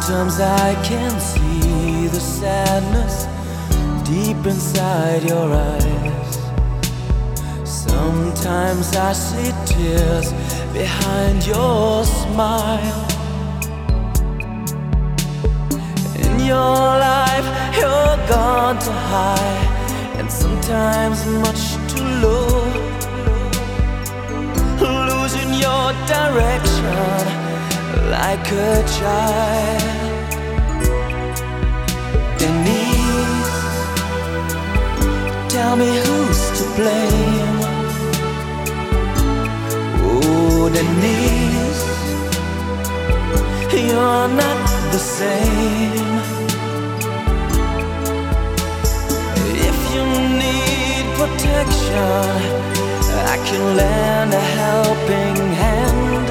Sometimes I can see the sadness deep inside your eyes. Sometimes I see tears behind your smile. In your life you're gone too high, and sometimes much too low, losing your direction like a child. Denise, tell me who's to blame. Oh, Denise, you're not the same. If you need protection, I can lend a helping hand.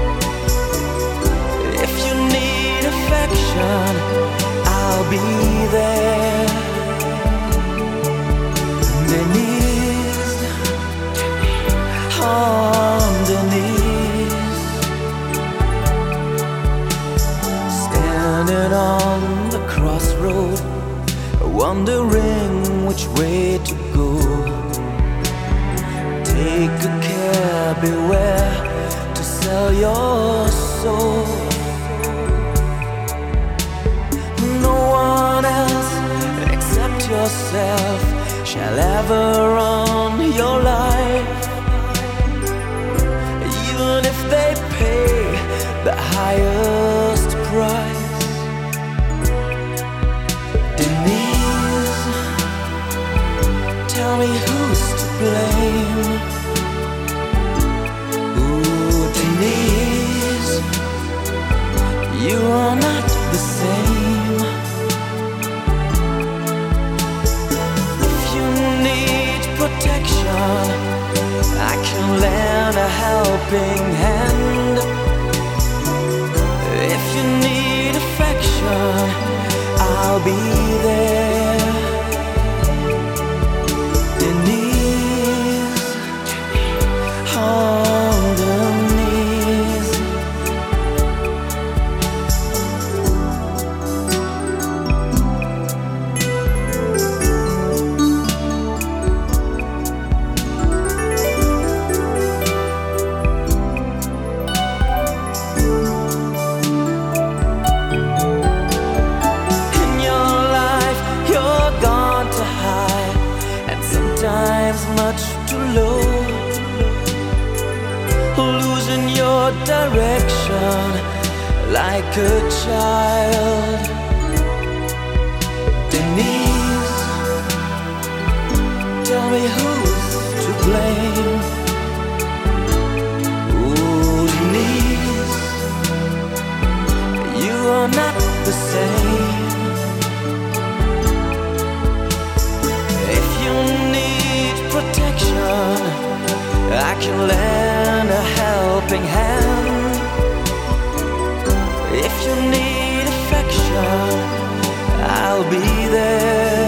If you need affection, I'll be there. Denise, oh Denise, standing on the crossroad, wondering which way to go. Take good care, beware to sell your soul. No one else except yourself shall ever run your life, even if they pay the highest price. Denise, tell me who's to blame. Ooh, Denise, you are not the same. If you need protection, I can lend a helping hand. If you need affection, I'll be there. Denise, oh Denise. Sometimes much too low, losing your direction like a child. Denise, tell me who's to blame. Ooh, Denise, you are not the same. Protection, I can lend a helping hand. If you need affection, I'll be there.